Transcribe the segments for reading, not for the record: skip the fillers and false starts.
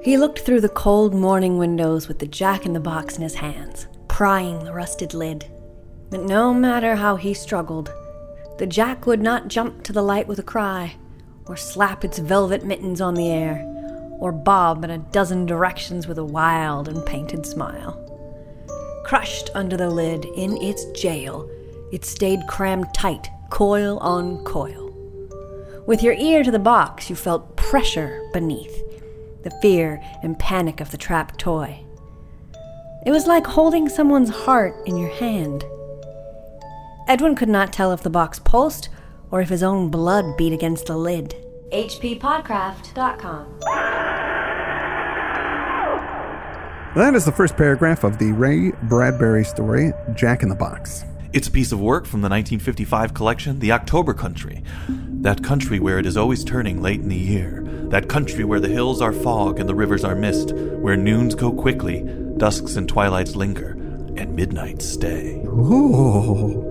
He looked through the cold morning windows with the jack-in-the-box in his hands, prying the rusted lid. But no matter how he struggled, the jack would not jump to the light with a cry, or slap its velvet mittens on the air, or bob in a dozen directions with a wild and painted smile. Crushed under the lid, in its jail, it stayed crammed tight, coil on coil. With your ear to the box, you felt pressure beneath, the fear and panic of the trapped toy. It was like holding someone's heart in your hand. Edwin could not tell if the box pulsed or if his own blood beat against the lid. HPPodcraft.com. That is the first paragraph of the Ray Bradbury story, Jack in the Box. It's a piece of work from the 1955 collection, The October Country. That country where it is always turning late in the year. That country where the hills are fog and the rivers are mist. Where noons go quickly, dusks and twilights linger, and midnights stay. Ooh.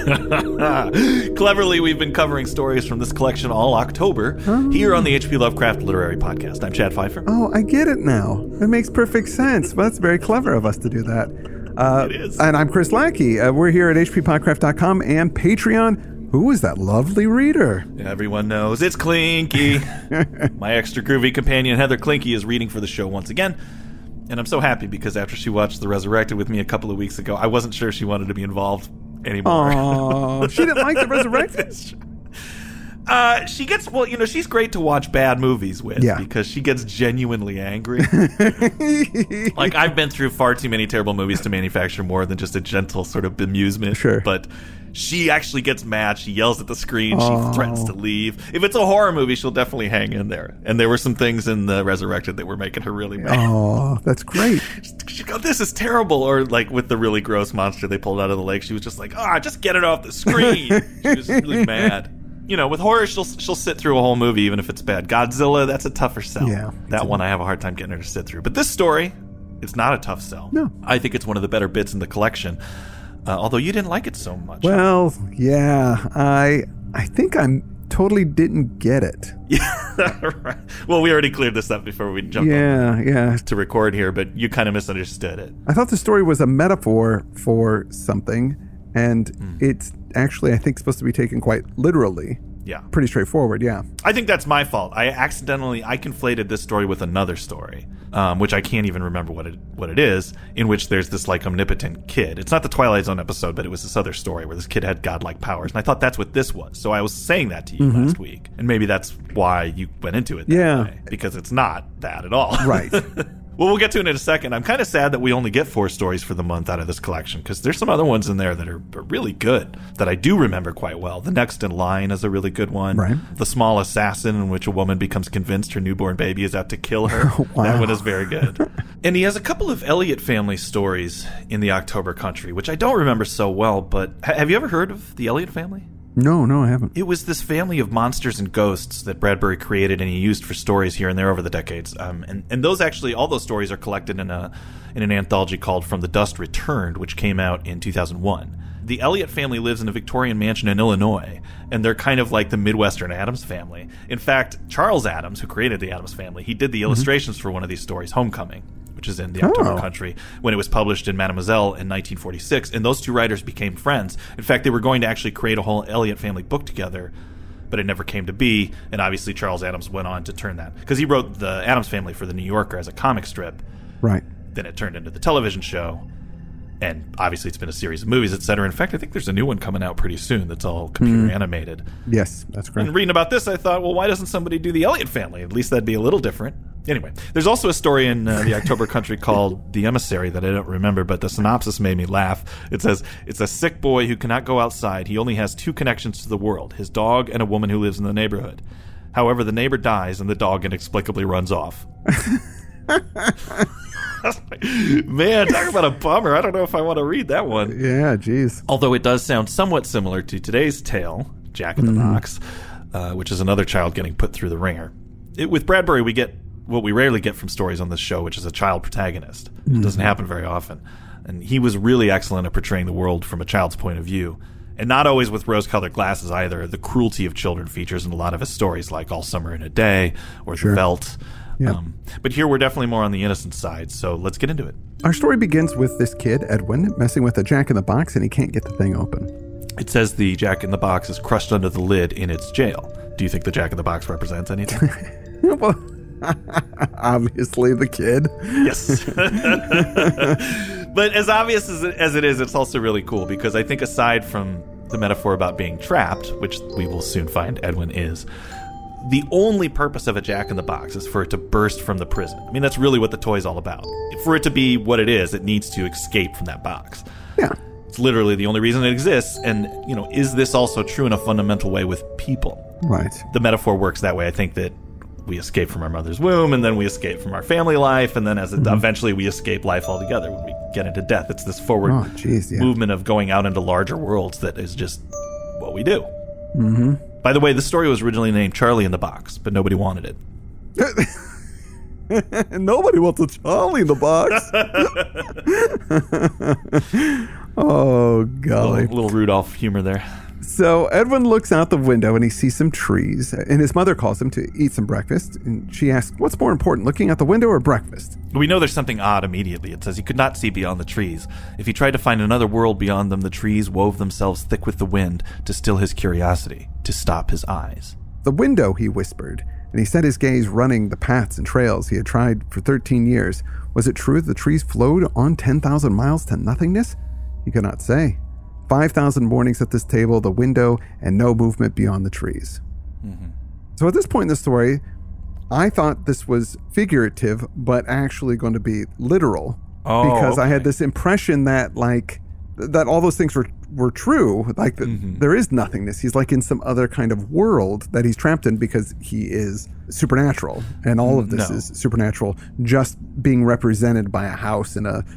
Cleverly, we've been covering stories from this collection all October here on the H.P. Lovecraft Literary Podcast. I'm Chad Pfeiffer. Oh, I get it now. It makes perfect sense. Well, that's very clever of us to do that. It is. And I'm Chris Lackey. We're here at hppodcraft.com and Patreon. Who is that lovely reader? Everyone knows it's Clinky. My extra groovy companion, Heather Clinky, is reading for the show once again. And I'm so happy because after she watched The Resurrected with me a couple of weeks ago, I wasn't sure she wanted to be involved anymore. Oh, she didn't like The Resurrected? She gets, well, you know, she's great to watch bad movies with because she gets genuinely angry. Like, I've been through far too many terrible movies to manufacture more than just a gentle sort of bemusement. Sure. But she actually gets mad. She yells at the screen. She threatens to leave. If it's a horror movie, she'll definitely hang in there. And there were some things in The Resurrected that were making her really mad. Oh, that's great. She'd go, this is terrible. Or like with the really gross monster they pulled out of the lake, she was just like, just get it off the screen. She was really mad. You know, with horror, she'll sit through a whole movie, even if it's bad. Godzilla, that's a tougher sell. Yeah, that one I have a hard time getting her to sit through. But this story, it's not a tough sell. No. I think it's one of the better bits in the collection. Although you didn't like it so much. Well, yeah, I think I totally didn't get it. Yeah, right. Well, we already cleared this up before we jumped on to record here, but you kind of misunderstood it. I thought the story was a metaphor for something, and it's actually, I think, supposed to be taken quite literally. Yeah. Pretty straightforward, yeah. I think that's my fault. I conflated this story with another story, which I can't even remember what it is, in which there's this, like, omnipotent kid. It's not the Twilight Zone episode, but it was this other story where this kid had godlike powers, and I thought that's what this was. So I was saying that to you last week, and maybe that's why you went into it that way, because it's not that at all. Right. Well, we'll get to it in a second. I'm kind of sad that we only get 4 stories for the month out of this collection, because there's some other ones in there that are really good, that I do remember quite well. The Next in Line is a really good one. Right. The Small Assassin, in which a woman becomes convinced her newborn baby is out to kill her. Wow. That one is very good. And he has a couple of Elliott family stories in the October Country, which I don't remember so well, but have you ever heard of the Elliott family? No, I haven't. It was this family of monsters and ghosts that Bradbury created and he used for stories here and there over the decades. And those actually, all those stories are collected in an anthology called From the Dust Returned, which came out in 2001. The Elliott family lives in a Victorian mansion in Illinois, and they're kind of like the Midwestern Addams family. In fact, Charles Addams, who created the Addams family, he did the illustrations for one of these stories, Homecoming, which is in the October Country, when it was published in Mademoiselle in 1946, and those two writers became friends. In fact, they were going to actually create a whole Elliott family book together, but it never came to be, and obviously Charles Addams went on to turn that. Because he wrote the Addams Family for The New Yorker as a comic strip. Right. Then it turned into the television show, and obviously it's been a series of movies, etc. In fact, I think there's a new one coming out pretty soon that's all computer animated. Yes, that's great. And reading about this, I thought, well, why doesn't somebody do the Elliott family? At least that'd be a little different. Anyway, there's also a story in the October Country called The Emissary that I don't remember, but the synopsis made me laugh. It says, it's a sick boy who cannot go outside. He only has 2 connections to the world, his dog and a woman who lives in the neighborhood. However, the neighbor dies and the dog inexplicably runs off. Man, talk about a bummer. I don't know if I want to read that one. Yeah, geez. Although it does sound somewhat similar to today's tale, Jack in the Box, which is another child getting put through the ringer. With Bradbury, we get what we rarely get from stories on this show, which is a child protagonist. It doesn't happen very often. And he was really excellent at portraying the world from a child's point of view. And not always with rose-colored glasses either. The cruelty of children features in a lot of his stories, like All Summer in a Day or The Veldt. Yeah. But here we're definitely more on the innocent side, so let's get into it. Our story begins with this kid, Edwin, messing with a Jack-in-the-Box, and he can't get the thing open. It says the Jack-in-the-Box is crushed under the lid in its jail. Do you think the Jack-in-the-Box represents anything? Well, obviously the kid. Yes. But as obvious as it is, it's also really cool because I think aside from the metaphor about being trapped, which we will soon find Edwin is, the only purpose of a Jack-in-the-Box is for it to burst from the prison. I mean, that's really what the toy's all about. For it to be what it needs to escape from that box. Yeah. It's literally the only reason it exists. And, is this also true in a fundamental way with people? Right. The metaphor works that way. I think that we escape from our mother's womb, and then we escape from our family life, and then eventually we escape life altogether when we get into death. It's this forward movement of going out into larger worlds that is just what we do. Mm-hmm. By the way, the story was originally named Charlie in the Box, but nobody wanted it. Nobody wants a Charlie in the Box. Oh, golly. Little Rudolph humor there. So Edwin looks out the window and he sees some trees, and his mother calls him to eat some breakfast. And she asks, what's more important, looking out the window or breakfast? We know there's something odd immediately. It says he could not see beyond the trees. If he tried to find another world beyond them, the trees wove themselves thick with the wind to still his curiosity, to stop his eyes. The window, he whispered, and he set his gaze running the paths and trails he had tried for 13 years. Was it true that the trees flowed on 10,000 miles to nothingness? He could not say. 5,000 mornings at this table, the window, and no movement beyond the trees. Mm-hmm. So at this point in the story, I thought this was figurative, but actually going to be literal. Because I had this impression that, that all those things were true. There is nothingness. He's in some other kind of world that he's trapped in because he is supernatural. And all of this is supernatural, just being represented by a house and a...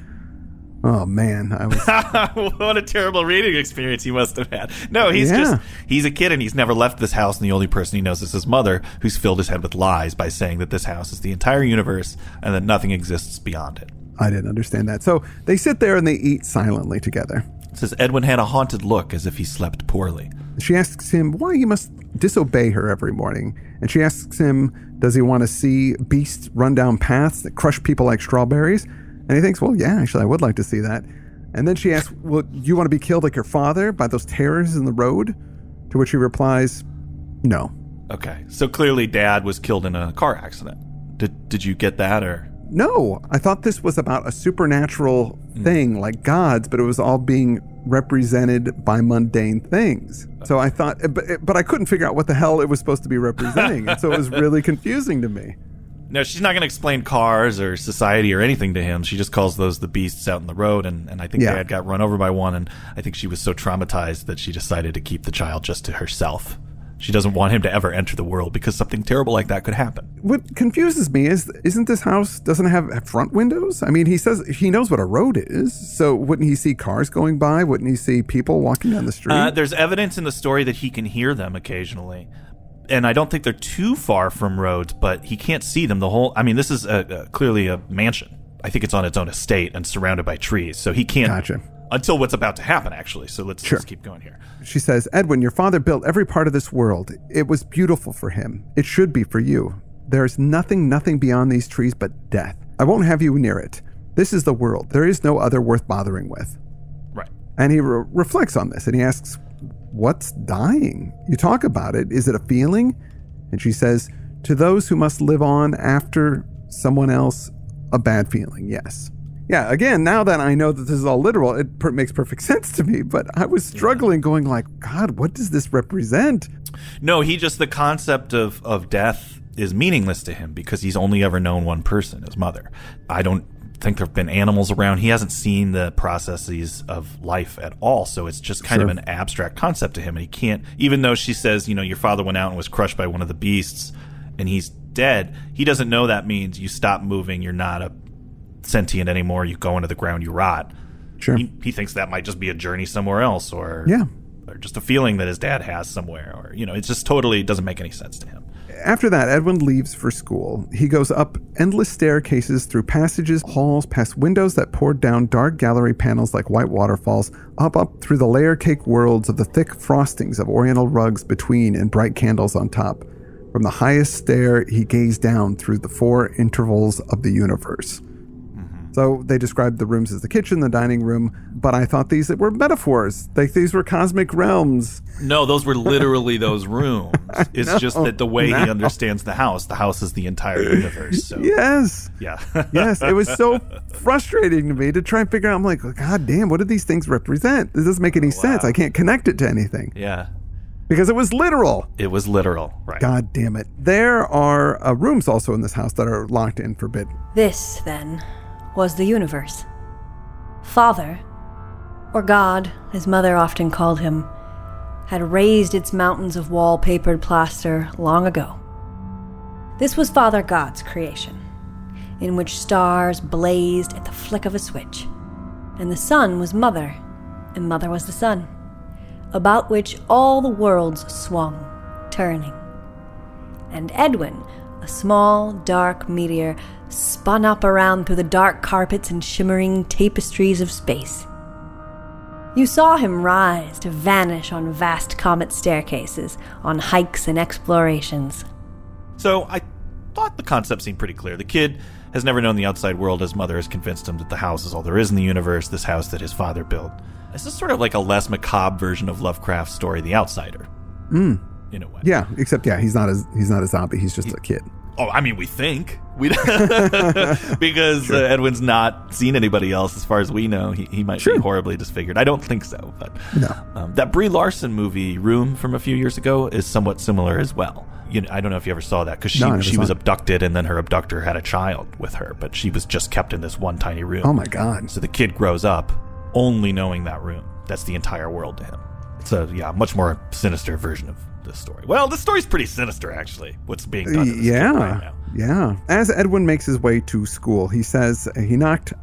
Oh, man. What a terrible reading experience he must have had. No, he's a kid and he's never left this house, and the only person he knows is his mother, who's filled his head with lies by saying that this house is the entire universe and that nothing exists beyond it. I didn't understand that. So they sit there and they eat silently together. It says Edwin had a haunted look as if he slept poorly. She asks him why he must disobey her every morning. And she asks him, does he want to see beasts run down paths that crush people like strawberries? And he thinks, well, yeah, actually, I would like to see that. And then she asks, well, you want to be killed like your father by those terrors in the road? To which he replies, no. Okay, so clearly Dad was killed in a car accident. Did you get that, or? No, I thought this was about a supernatural thing like gods, but it was all being represented by mundane things. So I thought, but I couldn't figure out what the hell it was supposed to be representing. And so it was really confusing to me. No, she's not going to explain cars or society or anything to him. She just calls those the beasts out in the road, and I think Dad got run over by one, and I think she was so traumatized that she decided to keep the child just to herself. She doesn't want him to ever enter the world because something terrible like that could happen. What confuses me is, isn't this house, doesn't have front windows? I mean, he says he knows what a road is, so wouldn't he see cars going by? Wouldn't he see people walking down the street? There's evidence in the story that he can hear them occasionally. And I don't think they're too far from roads, but he can't see them. This is clearly a mansion. I think it's on its own estate and surrounded by trees. So he can't... Gotcha. Until what's about to happen, actually. So let's keep going here. She says, Edwin, your father built every part of this world. It was beautiful for him. It should be for you. There's nothing beyond these trees but death. I won't have you near it. This is the world. There is no other worth bothering with. Right. And he reflects on this, and he asks, what's dying? You talk about it. Is it a feeling? And she says, to those who must live on after someone else, a bad feeling, yes. Yeah, again, now that I know that this is all literal, it makes perfect sense to me, but I was struggling going like, God, what does this represent? No, the concept of death is meaningless to him because he's only ever known one person, his mother. I don't think there have been animals around. He hasn't seen the processes of life at all, so it's just kind of an abstract concept to him, and he can't, even though she says, your father went out and was crushed by one of the beasts and he's dead, he doesn't know that means you stop moving, you're not a sentient anymore, you go into the ground, you rot. Sure. He thinks that might just be a journey somewhere else, or just a feeling that his dad has somewhere, or it just totally doesn't make any sense to him. After that, Edwin leaves for school. He goes up endless staircases, through passages, halls, past windows that poured down dark gallery panels like white waterfalls, up through the layer cake worlds of the thick frostings of oriental rugs between and bright candles on top. From the highest stair, he gazed down through the 4 intervals of the universe. So they described the rooms as the kitchen, the dining room, but I thought these were metaphors. These were cosmic realms. No, those were literally those rooms. It's just that the way he understands the house is the entire universe. So. Yes. Yeah. Yes, it was so frustrating to me to try and figure out. I'm like, God damn, what do these things represent? This doesn't make any sense. I can't connect it to anything. Yeah. Because it was literal. It was literal, right. God damn it. There are rooms also in this house that are locked and forbidden. This, then, was the universe. Father, or God, as Mother often called him, had raised its mountains of wallpapered plaster long ago. This was Father God's creation, in which stars blazed at the flick of a switch, and the sun was Mother, and Mother was the sun, about which all the worlds swung, turning. And Edwin, a small, dark meteor, spun up around through the dark carpets and shimmering tapestries of space. You saw him rise to vanish on vast comet staircases, on hikes and explorations. So I thought the concept seemed pretty clear. The kid has never known the outside world. His mother has convinced him that the house is all there is in the universe, this house that his father built. This is sort of like a less macabre version of Lovecraft's story, The Outsider. In a way. Yeah, except he's not a zombie. He's just a kid. Oh, I mean, we think. Because Edwin's not seen anybody else as far as we know. He might be horribly disfigured. I don't think so. But no. That Brie Larson movie, Room, from a few years ago, is somewhat similar as well. I don't know if you ever saw that, because she was abducted, and then her abductor had a child with her, but she was just kept in this one tiny room. Oh, my God. So the kid grows up only knowing that room. That's the entire world to him. It's a much more sinister version of this story. Well, this story's pretty sinister, actually, what's being done to this kid right now. Yeah. As Edwin makes his way to school, he says he knocked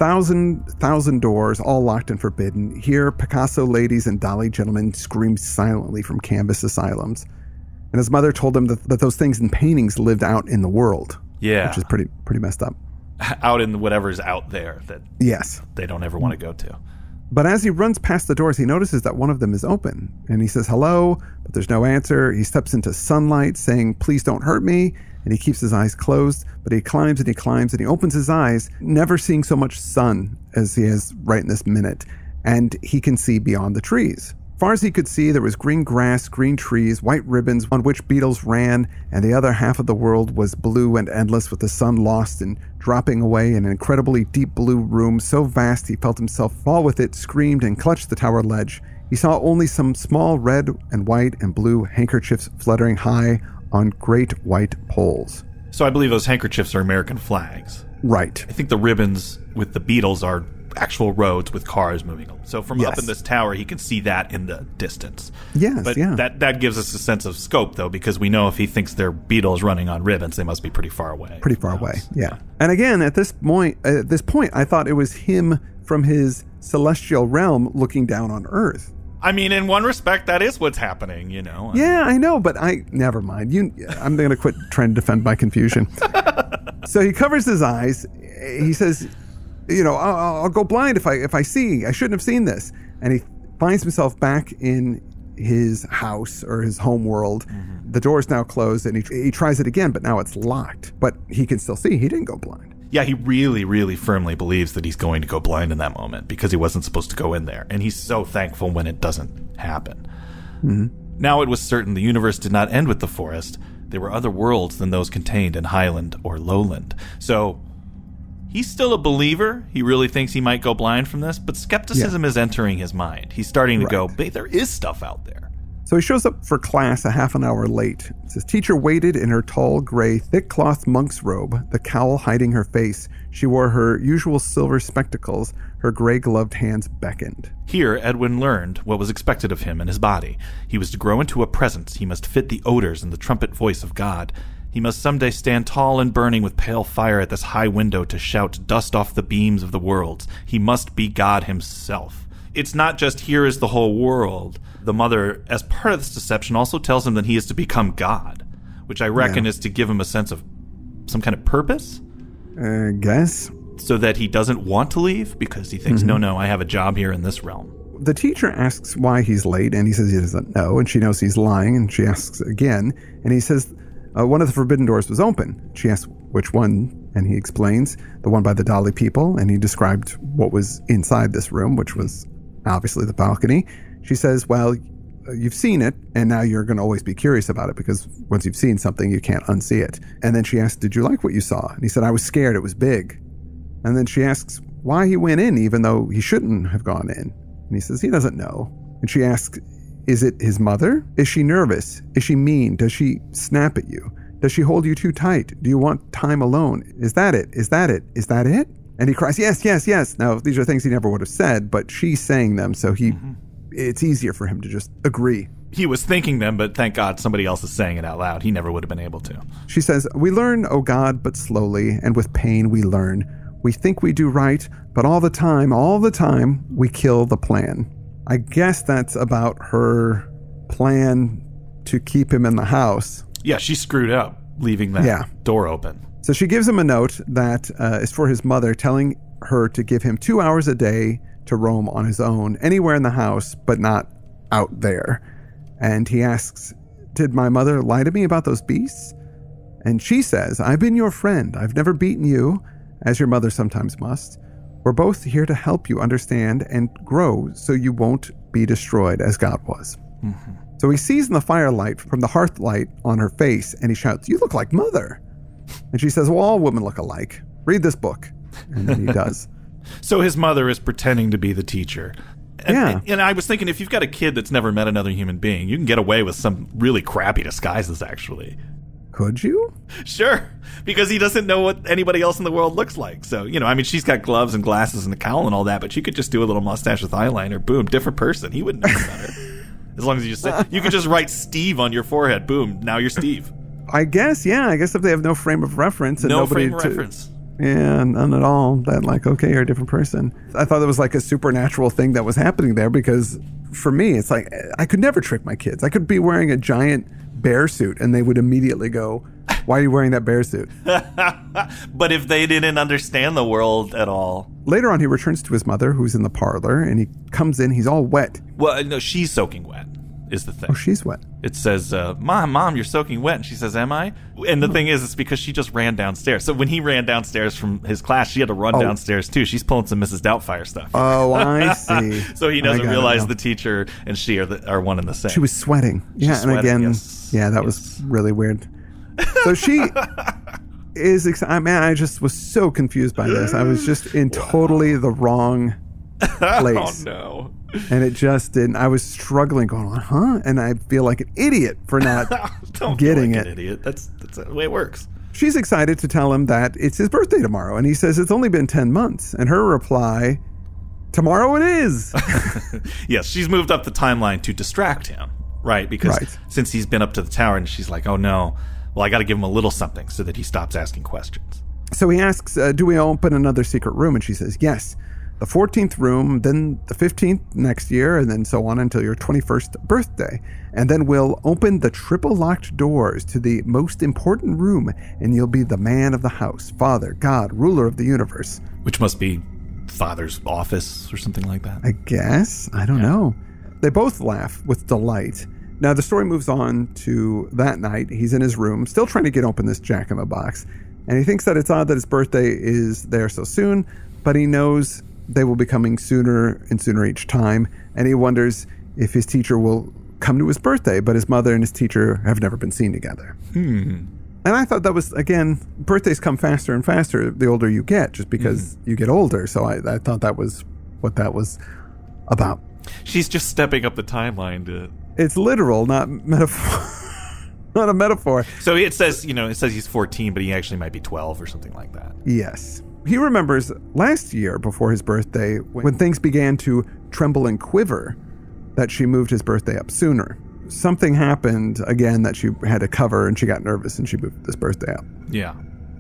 1,000 doors, all locked and forbidden. Here, Picasso ladies and Dali gentlemen screamed silently from canvas asylums. And his mother told him that those things in paintings lived out in the world. Yeah. Which is pretty messed up. Out in whatever's out there that they don't ever want to go to. But as he runs past the doors, he notices that one of them is open. And he says hello, but there's no answer. He steps into sunlight saying, please don't hurt me. And he keeps his eyes closed, but he climbs and he climbs and he opens his eyes, never seeing so much sun as he has right in this minute. And he can see beyond the trees. Far as he could see, there was green grass, green trees, white ribbons on which beetles ran, and the other half of the world was blue and endless, with the sun lost and dropping away in an incredibly deep blue room so vast he felt himself fall with it, screamed, and clutched the tower ledge. He saw only some small red and white and blue handkerchiefs fluttering high on great white poles. So I believe those handkerchiefs are American flags. Right. I think the ribbons with the beetles are actual roads with cars moving. So from up in this tower, he can see that in the distance. Yes, but that gives us a sense of scope, though, because we know if he thinks they're beetles running on ribbons, they must be pretty far away. Pretty far away, yeah. And again, at this point, I thought it was him from his celestial realm looking down on Earth. I mean, in one respect, that is what's happening, you know. Yeah, I know, but never mind. I'm going to quit trying to defend my confusion. So he covers his eyes. He says, I'll go blind if I see. I shouldn't have seen this. And he finds himself back in his house or his home world. Mm-hmm. The door's now closed, and he tries it again, but now it's locked. But he can still see. He didn't go blind. Yeah, he really, really firmly believes that he's going to go blind in that moment because he wasn't supposed to go in there. And he's so thankful when it doesn't happen. Mm-hmm. Now it was certain the universe did not end with the forest. There were other worlds than those contained in Highland or Lowland. So he's still a believer. He really thinks he might go blind from this, but skepticism is entering his mind. He's starting to go, there is stuff out there. So he shows up for class a half an hour late. His teacher waited in her tall, gray, thick-cloth monk's robe, the cowl hiding her face. She wore her usual silver spectacles. Her gray-gloved hands beckoned. Here, Edwin learned what was expected of him and his body. He was to grow into a presence. He must fit the odors and the trumpet voice of God. He must someday stand tall and burning with pale fire at this high window to shout, dust off the beams of the worlds. He must be God himself. It's not just here is the whole world. The mother, as part of this deception, also tells him that he is to become God, which I reckon is to give him a sense of some kind of purpose. I guess. So that he doesn't want to leave because he thinks, no, I have a job here in this realm. The teacher asks why he's late, and he says he doesn't know, and she knows he's lying, and she asks again, and he says One of the forbidden doors was open. She asked which one, and he explains, the one by the Dolly people, and he described what was inside this room, which was obviously the balcony. She says, well, you've seen it, and now you're going to always be curious about it, because once you've seen something, you can't unsee it. And then she asked, did you like what you saw? And he said, I was scared. It was big. And then she asks why he went in, even though he shouldn't have gone in. And he says he doesn't know. And she asks, is it his mother? Is she nervous? Is she mean? Does she snap at you? Does she hold you too tight? Do you want time alone? Is that it? Is that it? Is that it? And he cries, yes, yes, yes. Now, these are things he never would have said, but she's saying them, so it's easier for him to just agree. He was thinking them, but thank God somebody else is saying it out loud. He never would have been able to. She says, we learn, O God, but slowly, and with pain we learn. We think we do right, but all the time, we kill the plan. I guess that's about her plan to keep him in the house. Yeah, she screwed up leaving that door open. So she gives him a note that is for his mother, telling her to give him 2 hours a day to roam on his own, anywhere in the house, but not out there. And he asks, did my mother lie to me about those beasts? And she says, I've been your friend. I've never beaten you, as your mother sometimes must. We're both here to help you understand and grow so you won't be destroyed as God was. Mm-hmm. So he sees in the firelight from the hearth light on her face, and he shouts, you look like Mother. And she says, well, all women look alike. Read this book. And then he does. So his mother is pretending to be the teacher. And I was thinking, if you've got a kid that's never met another human being, you can get away with some really crappy disguises, actually. Could you? Sure, because he doesn't know what anybody else in the world looks like. So, she's got gloves and glasses and a cowl and all that, but she could just do a little mustache with eyeliner. Boom, different person. He wouldn't know better. As long as you could just write Steve on your forehead. Boom, now you're Steve. I guess, yeah. I guess if they have no frame of reference. And no frame of reference. Yeah, none at all. That okay, you're a different person. I thought it was like a supernatural thing that was happening there, because for me, it's like, I could never trick my kids. I could be wearing a giant bear suit and they would immediately go, why are you wearing that bear suit? But if they didn't understand the world at all. Later on, he returns to his mother, who's in the parlor, and he comes in, he's all wet. Well, no, she's soaking wet is the thing. Oh, she's wet. It says, Mom, you're soaking wet. And she says, am I? And the thing is, it's because she just ran downstairs. So when he ran downstairs from his class, she had to run downstairs too. She's pulling some Mrs. Doubtfire stuff. Oh, I see. So he doesn't realize the teacher and she are one and the same. She was sweating. Yeah, and again, that was really weird. So she is excited. Man, I just was so confused by this. I was just in totally the wrong place. Oh, no. And it just didn't. I was struggling going on, huh? And I feel like an idiot for not Don't getting feel like it. An idiot. That's the way it works. She's excited to tell him that it's his birthday tomorrow. And he says it's only been 10 months. And her reply, tomorrow it is. Yes, she's moved up the timeline to distract him, right? Because since he's been up to the tower, and she's like, oh no, well, I got to give him a little something so that he stops asking questions. So he asks, do we open another secret room? And she says, yes. The 14th room, then the 15th next year, and then so on until your 21st birthday. And then we'll open the triple locked doors to the most important room, and you'll be the man of the house, Father, God, ruler of the universe. Which must be Father's office or something like that. I guess. I don't know. They both laugh with delight. Now the story moves on to that night. He's in his room, still trying to get open this Jack-in-the-Box. And he thinks that it's odd that his birthday is there so soon, but he knows they will be coming sooner and sooner each time, and he wonders if his teacher will come to his birthday, but his mother and his teacher have never been seen together. And I thought that was, again, birthdays come faster and faster the older you get, just because you get older, so I thought that was what that was about. She's just stepping up the timeline to... It's literal, not metaphor. Not a metaphor. So it says he's 14, but he actually might be 12 or something like that. Yes. He remembers last year before his birthday, when things began to tremble and quiver, that she moved his birthday up sooner. Something happened again that she had to cover, and she got nervous and she moved this birthday up. Yeah.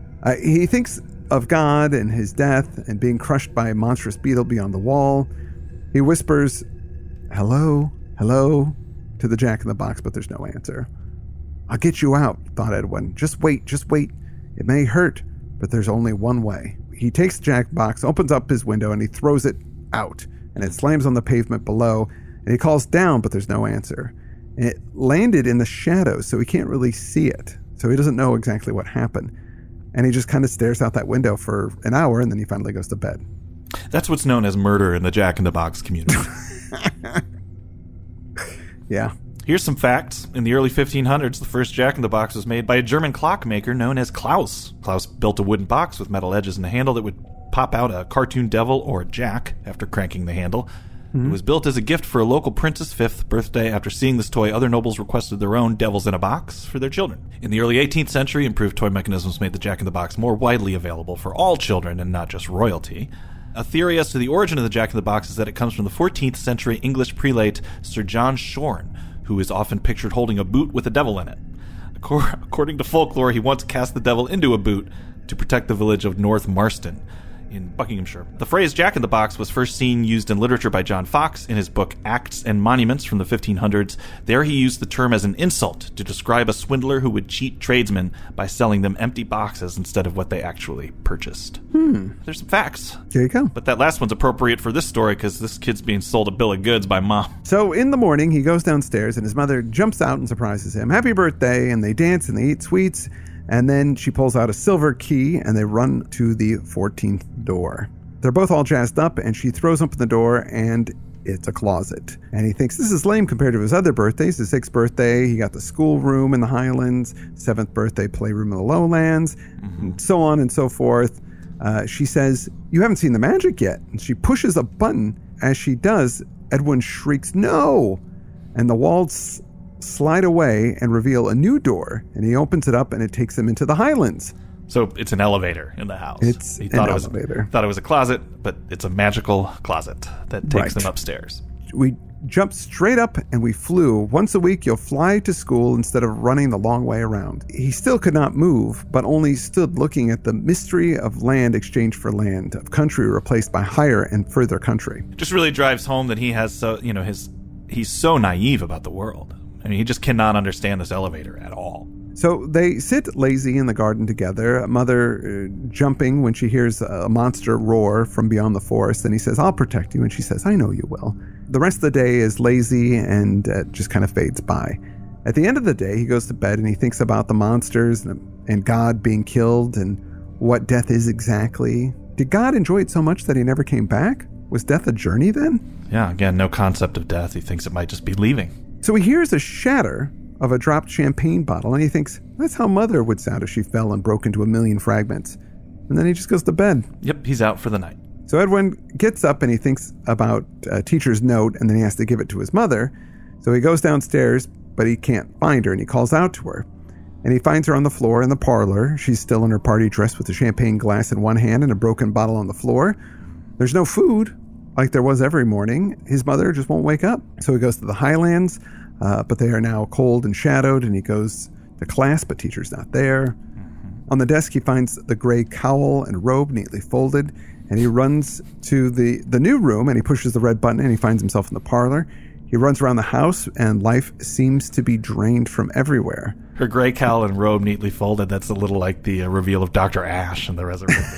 He thinks of God and his death and being crushed by a monstrous beetle beyond the wall. He whispers, hello, hello, to the Jack-in-the-Box, but there's no answer. I'll get you out, thought Edwin. Just wait. It may hurt, but there's only one way. He takes the Jack-box, opens up his window, and he throws it out. And it slams on the pavement below. And he calls down, but there's no answer. And it landed in the shadows, so he can't really see it. So he doesn't know exactly what happened. And he just kind of stares out that window for an hour, and then he finally goes to bed. That's what's known as murder in the Jack in the Box community. Yeah. Here's some facts. In the early 1500s, the first Jack in the Box was made by a German clockmaker known as Klaus. Klaus built a wooden box with metal edges and a handle that would pop out a cartoon devil or a jack after cranking the handle. It was built as a gift for a local prince's 5th birthday. After seeing this toy, other nobles requested their own devils in a box for their children. In the early 18th century, improved toy mechanisms made the Jack in the Box more widely available for all children and not just royalty. A theory as to the origin of the Jack in the Box is that it comes from the 14th century English prelate Sir John Shorn, who is often pictured holding a boot with a devil in it. According to folklore, he once cast the devil into a boot to protect the village of North Marston in Buckinghamshire. The phrase Jack in the Box was first seen used in literature by John Fox in his book Acts and Monuments from the 1500s. There he used the term as an insult to describe a swindler who would cheat tradesmen by selling them empty boxes instead of what they actually purchased. There's some facts. There you go. But that last one's appropriate for this story because this kid's being sold a bill of goods by mom. So in the morning, he goes downstairs and his mother jumps out and surprises him. Happy birthday, and they dance and they eat sweets. And then she pulls out a silver key and they run to the 14th door. They're both all jazzed up and she throws open the door and it's a closet. And he thinks this is lame compared to his other birthdays. His 6th birthday, he got the schoolroom in the Highlands, 7th birthday, playroom in the Lowlands, and so on and so forth. She says, "You haven't seen the magic yet." And she pushes a button. As she does, Edwin shrieks, "No!" And the walls slide away and reveal a new door, and he opens it up and it takes him into the Highlands. So it's an elevator in the house. He thought it was elevator. Thought it was a closet, but it's a magical closet that takes them upstairs. We jumped straight up and we flew. Once a week you'll fly to school instead of running the long way around. He still could not move, but only stood looking at the mystery of land exchanged for land, of country replaced by higher and further country. It just really drives home that he has he's so naive about the world. I mean, he just cannot understand this elevator at all. So they sit lazy in the garden together, mother jumping when she hears a monster roar from beyond the forest, and he says, "I'll protect you," and she says, "I know you will." The rest of the day is lazy and just kind of fades by. At the end of the day, he goes to bed and he thinks about the monsters and God being killed and what death is exactly. Did God enjoy it so much that he never came back? Was death a journey then? Yeah, again, no concept of death. He thinks it might just be leaving. So he hears a shatter of a dropped champagne bottle, and he thinks, that's how Mother would sound if she fell and broke into a million fragments. And then he just goes to bed. Yep, he's out for the night. So Edwin gets up and he thinks about a teacher's note, and then he has to give it to his mother. So he goes downstairs, but he can't find her, and he calls out to her. And he finds her on the floor in the parlor. She's still in her party dress with a champagne glass in one hand and a broken bottle on the floor. There's no food, like there was every morning. His mother just won't wake up. So he goes to the Highlands, but they are now cold and shadowed, and he goes to class, but teacher's not there. On the desk, he finds the gray cowl and robe neatly folded, and he runs to the new room, and he pushes the red button, and he finds himself in the parlor. He runs around the house, and life seems to be drained from everywhere. Her gray cowl and robe neatly folded, that's a little like the reveal of Dr. Ash in The Resurrected.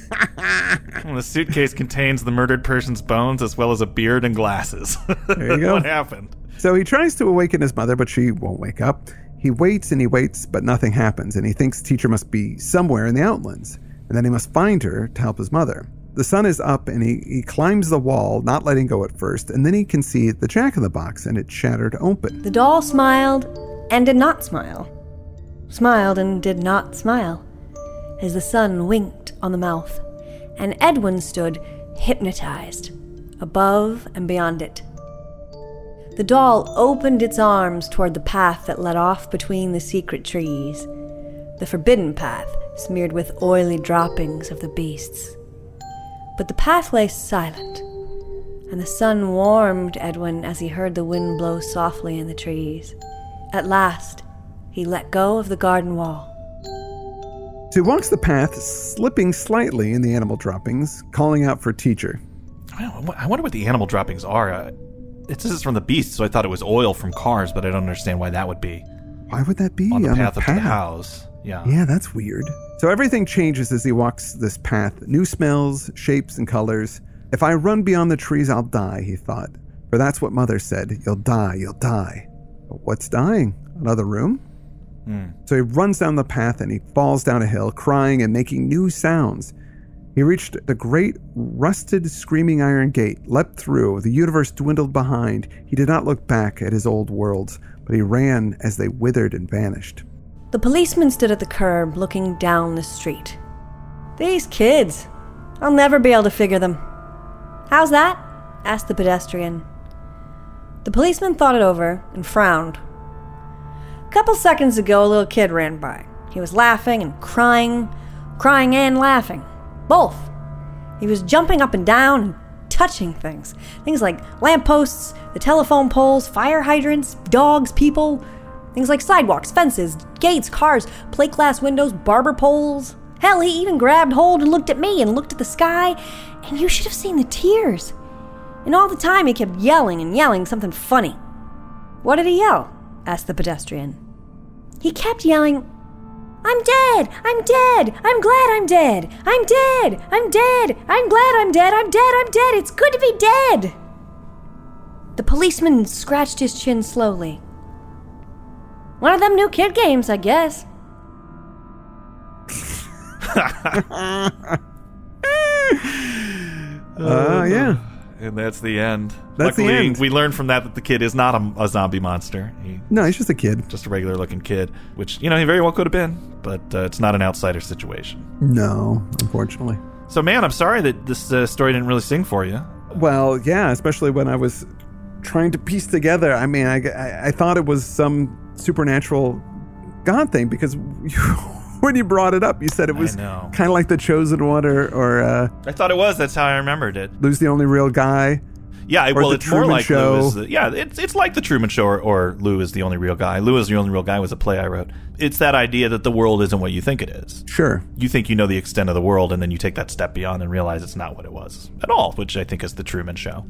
The suitcase contains the murdered person's bones as well as a beard and glasses. There you go. What happened? So he tries to awaken his mother, but she won't wake up. He waits and he waits, but nothing happens, and he thinks teacher must be somewhere in the outlands, and then he must find her to help his mother. The sun is up, and he climbs the wall, not letting go at first, and then he can see the Jack-in-the-Box, and it shattered open. The doll smiled and did not smile. Smiled and did not smile, as the sun winked on the mouth, and Edwin stood hypnotized, above and beyond it. The doll opened its arms toward the path that led off between the secret trees, the forbidden path smeared with oily droppings of the beasts. But the path lay silent, and the sun warmed Edwin as he heard the wind blow softly in the trees. At last, he let go of the garden wall. So he walks the path, slipping slightly in the animal droppings, calling out for teacher. I wonder what the animal droppings are. It says it's from the beast, so I thought it was oil from cars, but I don't understand why that would be. Why would that be on the path up to the house? Yeah, that's weird. So everything changes as he walks this path. New smells, shapes, and colors. If I run beyond the trees, I'll die, he thought. For that's what Mother said. You'll die, you'll die. But what's dying? Another room? So he runs down the path and he falls down a hill, crying and making new sounds. He reached the great, rusted, screaming iron gate, leapt through. The universe dwindled behind. He did not look back at his old worlds, but he ran as they withered and vanished. The policeman stood at the curb, looking down the street. These kids. I'll never be able to figure them. How's that? Asked the pedestrian. The policeman thought it over and frowned. A couple seconds ago, a little kid ran by. He was laughing and crying and laughing. Both. He was jumping up and down and touching things. Things like lampposts, the telephone poles, fire hydrants, dogs, people. Things like sidewalks, fences, gates, cars, plate glass windows, barber poles. Hell, he even grabbed hold and looked at me and looked at the sky. And you should have seen the tears. And all the time he kept yelling and yelling something funny. What did he yell? Asked the pedestrian. He kept yelling, I'm dead! I'm dead! I'm glad I'm dead! I'm dead! I'm dead! I'm glad I'm dead! I'm dead! I'm dead! It's good to be dead! The policeman scratched his chin slowly. One of them new kid games, I guess. Yeah. And that's the end. That's Luckily, the end. we learned from that the kid is not a zombie monster. No, he's just a kid. Just a regular-looking kid, which, he very well could have been, but it's not an outsider situation. No, unfortunately. So, man, I'm sorry that this story didn't really sing for you. Well, yeah, especially when I was trying to piece together. I mean, I thought it was some supernatural God thing because when you brought it up, you said it was kind of like The Chosen One or I thought it was. That's how I remembered it. Lou's the Only Real Guy. Yeah, well, it's Truman more like Show. Lou is it's like The Truman Show or Lou is the Only Real Guy. Lou is the Only Real Guy was a play I wrote. It's that idea that the world isn't what you think it is. Sure. You think you know the extent of the world, and then you take that step beyond and realize it's not what it was at all, which I think is the Truman Show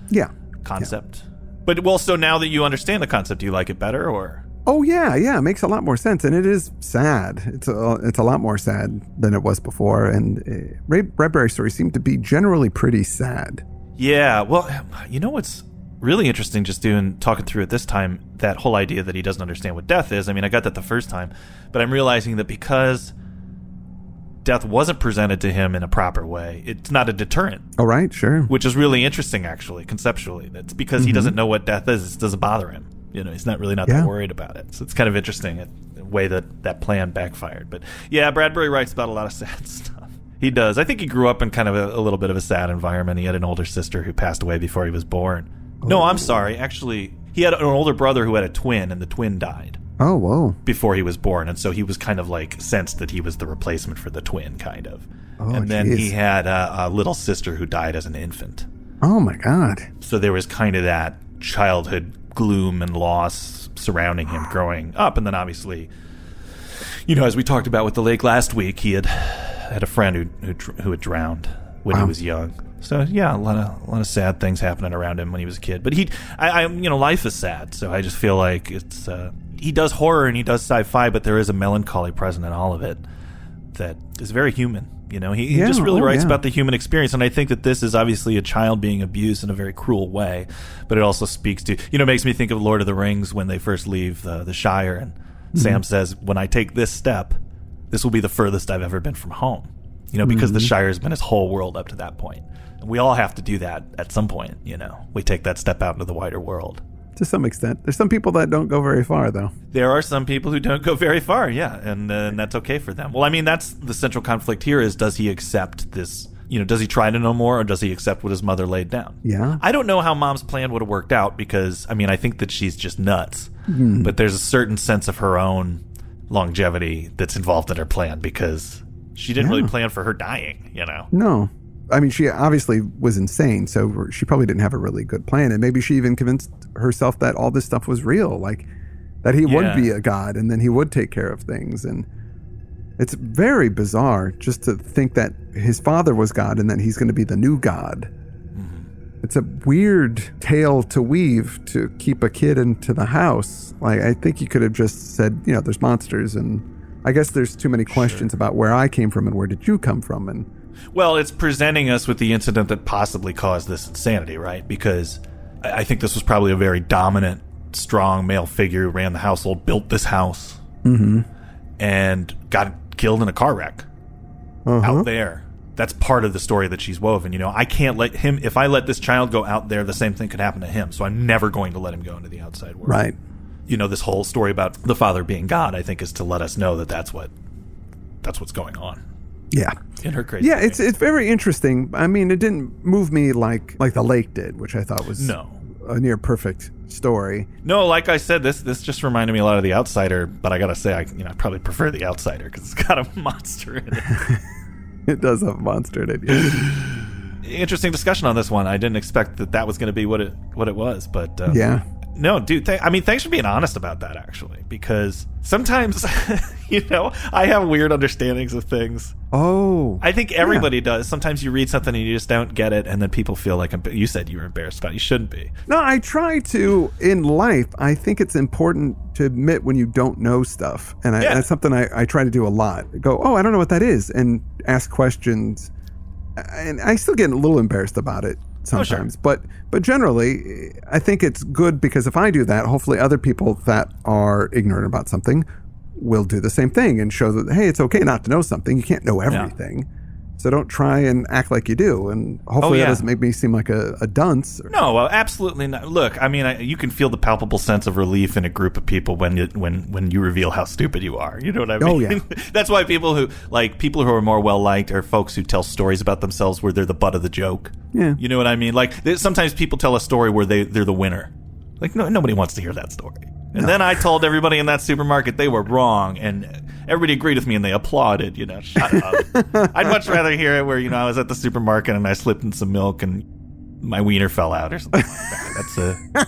concept. Yeah. But, well, so now that you understand the concept, do you like it better, or...? Oh, yeah, it makes a lot more sense, and it is sad. It's a lot more sad than it was before, and Ray Bradbury's stories seem to be generally pretty sad. Yeah, well, what's really interesting just talking through it this time, that whole idea that he doesn't understand what death is. I mean, I got that the first time, but I'm realizing that because death wasn't presented to him in a proper way, it's not a deterrent. Oh, right, sure. Which is really interesting, actually, conceptually. That's because he doesn't know what death is. It doesn't bother him. He's not really that worried about it. So it's kind of interesting the way that plan backfired. But yeah, Bradbury writes about a lot of sad stuff. He does. I think he grew up in kind of a little bit of a sad environment. He had an older sister who passed away before he was born. Oh. No, I'm sorry. Actually, he had an older brother who had a twin, and the twin died. Oh, whoa. Before he was born. And so he was kind of like sensed that he was the replacement for the twin, kind of. Oh, and then he had a little sister who died as an infant. Oh, my God. So there was kind of that childhood gloom and loss surrounding him growing up. And then obviously, as we talked about with the lake last week, he had a friend who had drowned when he was young. So yeah, a lot of sad things happening around him when he was a kid. But life is sad. So I just feel like it's he does horror and he does sci-fi, but there is a melancholy present in all of it that is very human. He just really writes about the human experience, and I think that this is obviously a child being abused in a very cruel way, but it also speaks to, it makes me think of Lord of the Rings when they first leave the Shire, and Sam says, when I take this step, this will be the furthest I've ever been from home, because the Shire has been his whole world up to that point. And we all have to do that at some point, we take that step out into the wider world. To some extent. There's some people that don't go very far, though. There are some people who don't go very far, yeah, and that's okay for them. Well, I mean, that's the central conflict here is, does he accept this, does he try to know more, or does he accept what his mother laid down? Yeah. I don't know how Mom's plan would have worked out because, I think that she's just nuts, but there's a certain sense of her own longevity that's involved in her plan because she didn't really plan for her dying, No. She obviously was insane, so she probably didn't have a really good plan. And maybe she even convinced herself that all this stuff was real, like that he would be a god and then he would take care of things. And it's very bizarre just to think that his father was God and then he's going to be the new god. Mm-hmm. It's a weird tale to weave to keep a kid into the house. Like, I think you could have just said, there's monsters, and I guess there's too many questions about where I came from and where did you come from. And well, it's presenting us with the incident that possibly caused this insanity, right? Because I think this was probably a very dominant, strong male figure who ran the household, built this house, and got killed in a car wreck out there. That's part of the story that she's woven. You know, I can't let him, if I let this child go out there, the same thing could happen to him. So I'm never going to let him go into the outside world. Right. You know, this whole story about the father being God, I think, is to let us know that that's what's going on. Yeah. In her crazy. Yeah, it's very interesting. I mean, it didn't move me like The Lake did, which I thought was a near perfect story. No, like I said, this just reminded me a lot of The Outsider, but I gotta say, I probably prefer The Outsider because it's got a monster in it. It does have a monster in it. Yeah. Interesting discussion on this one. I didn't expect that was going to be what it was, but yeah. No, dude. Thanks for being honest about that, actually, because sometimes, I have weird understandings of things. Oh, I think everybody does. Sometimes you read something and you just don't get it, and then people feel like you said you were embarrassed about it. You shouldn't be. No, I try to in life. I think it's important to admit when you don't know stuff, and that's something I try to do a lot. Go, I don't know what that is, and ask questions. And I still get a little embarrassed about it sometimes, but generally, I think it's good because if I do that, hopefully other people that are ignorant about something will do the same thing and show that, hey, it's okay not to know something. You can't know everything. Yeah. So don't try and act like you do, and hopefully that doesn't make me seem like a dunce. No, absolutely not. Look, I mean, you can feel the palpable sense of relief in a group of people when you reveal how stupid you are. You know what I mean? Oh yeah. That's why people who are more well liked are folks who tell stories about themselves where they're the butt of the joke. Yeah. You know what I mean? Like sometimes people tell a story where they're the winner. Like nobody wants to hear that story. And then I told everybody in that supermarket they were wrong, and everybody agreed with me, and they applauded. Shut up. I'd much rather hear it where I was at the supermarket and I slipped in some milk and my wiener fell out or something like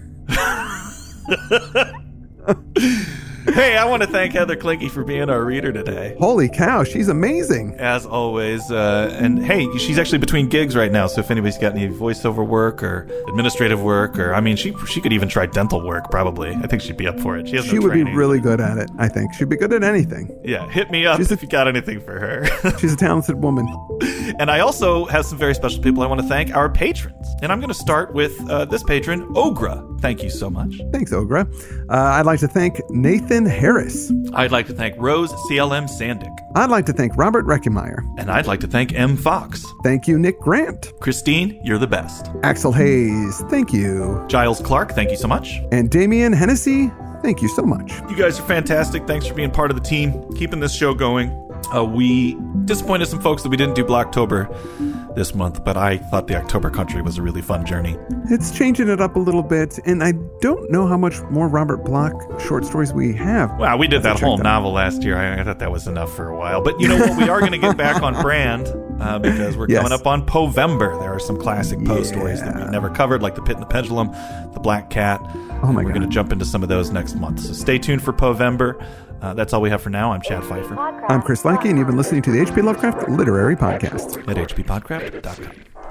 that. Hey, I want to thank Heather Klinke for being our reader today. Holy cow, she's amazing. As always. And hey, she's actually between gigs right now, so if anybody's got any voiceover work or administrative work, or she could even try dental work, probably. I think she'd be up for it. She would be really good at it, I think. She'd be good at anything. Yeah, hit me up if you got anything for her. She's a talented woman. And I also have some very special people I want to thank, our patrons. And I'm going to start with this patron, Ogra. Thank you so much. Thanks, Ogra. I'd like to thank Nathan Harris. I'd like to thank Rose CLM Sandick. I'd like to thank Robert Reckemeyer. And I'd like to thank M. Fox. Thank you, Nick Grant. Christine, you're the best. Axel Hayes, thank you. Giles Clark, thank you so much. And Damian Hennessy, thank you so much. You guys are fantastic. Thanks for being part of the team, keeping this show going. We disappointed some folks that we didn't do Blocktober this month, but I thought the October Country was a really fun journey. It's changing it up a little bit, and I don't know how much more Robert Bloch short stories we have. Wow, we did that whole novel last year. I thought that was enough for a while. But you know what? We are going to get back on brand because we're coming up on Povember. There are some classic Poe stories that we've never covered, like The Pit and the Pendulum, The Black Cat. Oh my God. We're going to jump into some of those next month. So stay tuned for Povember. That's all we have for now. I'm Chad Pfeiffer. I'm Chris Lackey, and you've been listening to the H.P. Lovecraft Literary Podcast at hppodcraft.com.